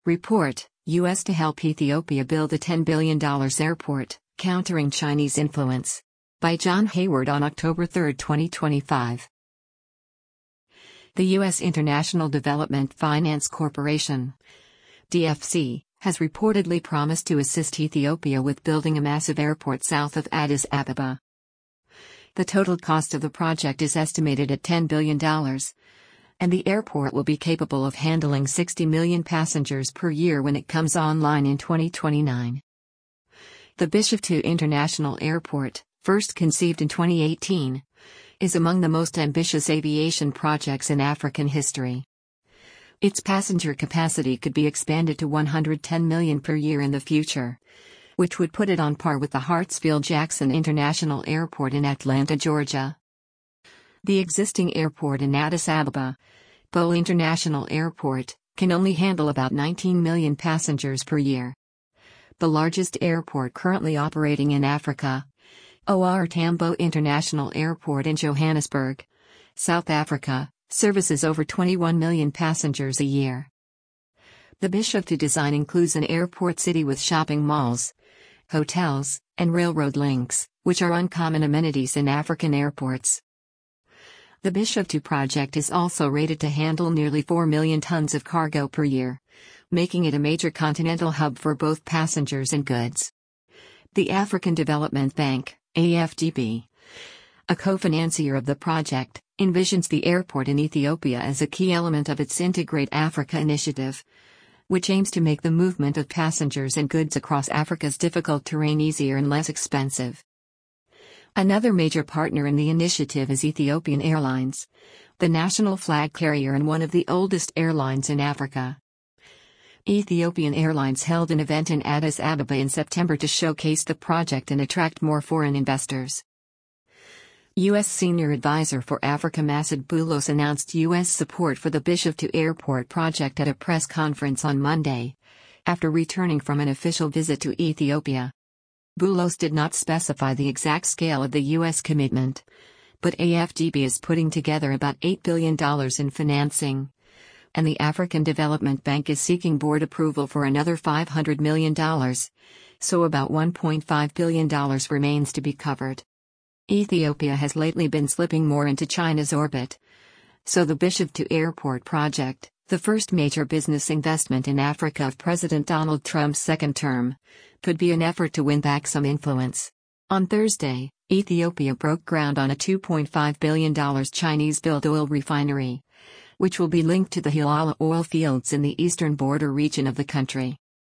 Report, U.S. to help Ethiopia build a $10 billion airport, countering Chinese influence. By John Hayward on October 3, 2025. The U.S. International Development Finance Corporation, DFC, has reportedly promised to assist Ethiopia with building a massive airport south of Addis Ababa. The total cost of the project is estimated at $10 billion. And the airport will be capable of handling 60 million passengers per year when it comes online in 2029. The Bishoftu International Airport, first conceived in 2018, is among the most ambitious aviation projects in African history. Its passenger capacity could be expanded to 110 million per year in the future, which would put it on par with the Hartsfield-Jackson International Airport in Atlanta, Georgia. The existing airport in Addis Ababa, Bole International Airport, can only handle about 19 million passengers per year. The largest airport currently operating in Africa, OR Tambo International Airport in Johannesburg, South Africa, services over 21 million passengers a year. The Bishoftu design includes an airport city with shopping malls, hotels, and railroad links, which are uncommon amenities in African airports. The Bishoftu project is also rated to handle nearly 4 million tons of cargo per year, making it a major continental hub for both passengers and goods. The African Development Bank, AFDB, a co-financier of the project, envisions the airport in Ethiopia as a key element of its Integrate Africa initiative, which aims to make the movement of passengers and goods across Africa's difficult terrain easier and less expensive. Another major partner in the initiative is Ethiopian Airlines, the national flag carrier and one of the oldest airlines in Africa. Ethiopian Airlines held an event in Addis Ababa in September to showcase the project and attract more foreign investors. U.S. Senior Advisor for Africa Masud Boulos announced U.S. support for the Bishoftu Airport project at a press conference on Monday, after returning from an official visit to Ethiopia. Boulos did not specify the exact scale of the U.S. commitment, but AFDB is putting together about $8 billion in financing, and the African Development Bank is seeking board approval for another $500 million, so about $1.5 billion remains to be covered. Ethiopia has lately been slipping more into China's orbit, so the Bishoftu Airport project, the first major business investment in Africa of President Donald Trump's second term, could be an effort to win back some influence. On Thursday, Ethiopia broke ground on a $2.5 billion Chinese-built oil refinery, which will be linked to the Hilala oil fields in the eastern border region of the country.